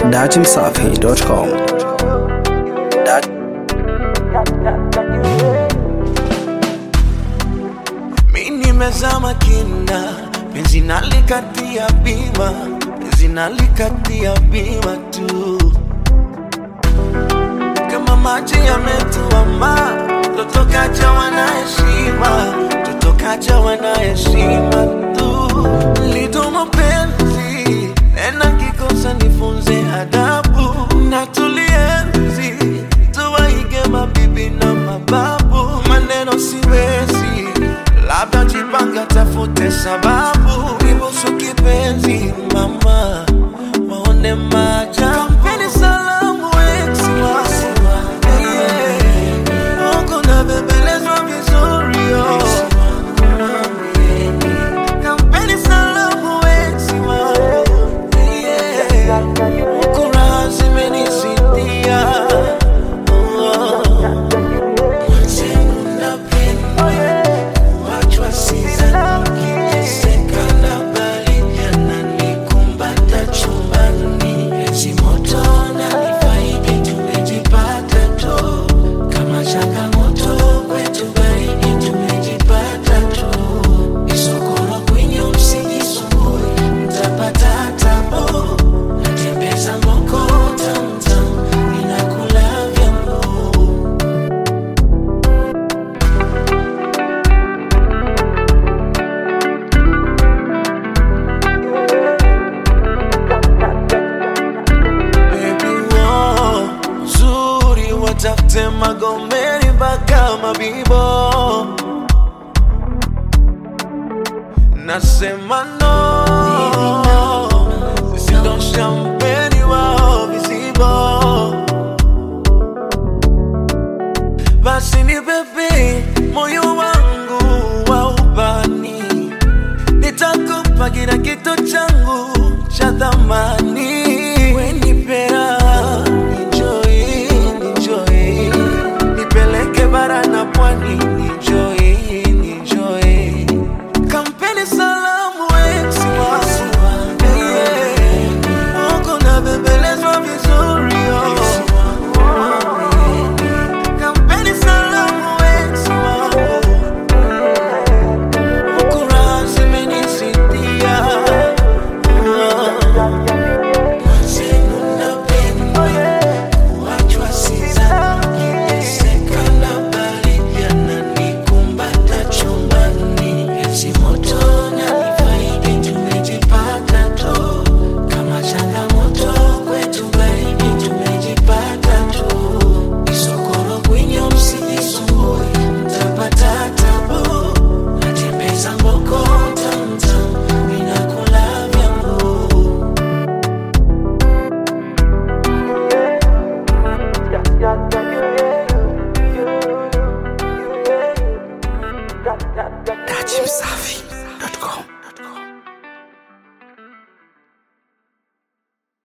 datimsafi.com. Mimi nimezama kina, penzi nalikatia bima, penzi nalikatia bima tu. Kama maji yametuama, totokaja wanaheshima, totokaja wanaheshima tu. Lido mapenzi, nena kikosa nifunze adabu. Na tulienzi, tuwaige mabibi na mababu. Maneno siwezi, labda jipanga tafute sababu. Nibusu kipenzi mama, waone maja. Kampeni salamu eksi wangu, yeah. Uko na bebelezwa vizuri yo. Kampeni salamu eksi wangu, yeah. Uko raha zimenisidia. Tafute Magomeni mpaka Mabibo. Nasema no, sisi ndo champagne wao vizibo. Basi ni bebe moyo wangu wa ubani, nitakupa kila kitu changu cha thamani. We nipera bara na pwani, enjoy, enjoy. Kampeni salamu eksi wangu, yeah. Uko na bebelezwa vizuri yo. Kampeni salamu eksi wangu, uko raha zimenisidia. Datimsafi.